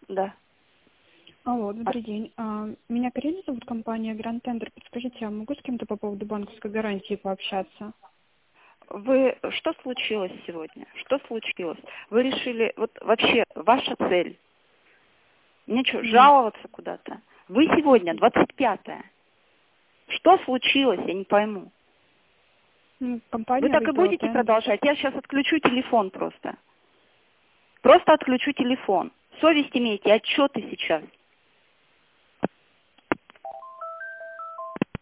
Да. Алло, добрый день. Меня Карина зовут, компания Grand Tender. Подскажите, я могу с кем-то по поводу банковской гарантии пообщаться? Что случилось сегодня? Что случилось? Вы решили, вот вообще, ваша цель? Мне что, жаловаться куда-то? Вы сегодня 25-е. Что случилось, я не пойму. Вы Компания так и Retail будете Tender. продолжать? Я сейчас отключу телефон просто. Просто отключу телефон. Совесть имейте, отчеты сейчас.